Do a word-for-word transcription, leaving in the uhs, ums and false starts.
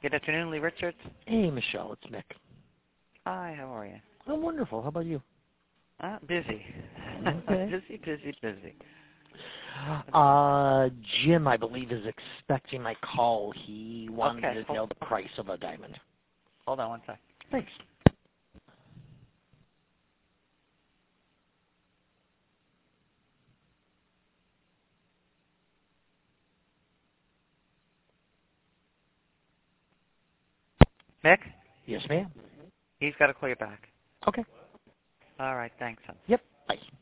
Good afternoon, Lee Richards. Hey, Michelle, it's Nick. Hi, how are you? I'm wonderful. How about you? Uh, busy. Okay. busy, busy, busy. Uh, Jim, I believe, is expecting my call. He wanted Okay. to know the price of a diamond. Hold on one sec. Thanks. Nick? Yes, ma'am. He's got to call you back. Okay. All right, thanks, hon. Yep. Bye.